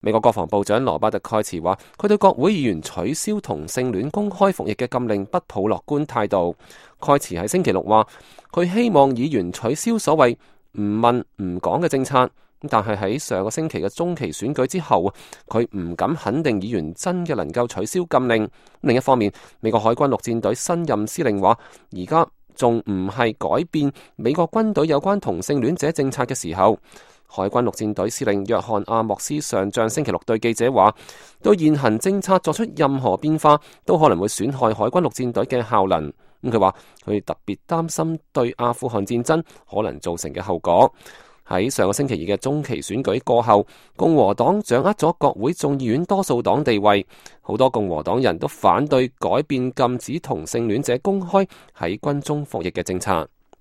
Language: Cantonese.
美國國防部長羅伯特蓋茨話，佢對國會議員取消同性戀公開服役嘅禁令不抱樂觀態度。蓋茨喺星期六話，佢希望議員取消所謂唔問唔講嘅政策，但係喺上個星期嘅中期選舉之後，佢唔敢肯定議員真嘅能夠取消禁令。另一方面，美國海軍陸戰隊新任司令話，而家仲唔係改變美國軍隊有關同性戀者政策嘅時候。海軍陸戰隊司令約翰阿莫斯上將星期六對記者話，對現行政策作出任何變化都可能會損害海軍陸戰隊嘅效能。佢話佢特別擔心對阿富汗戰爭可能造成嘅後果。喺上個星期二嘅中期選舉過後，共和黨掌握咗國會眾議院多數黨地位，好多共和黨人都反對改變禁止同性戀者公開喺軍中服役嘅政策。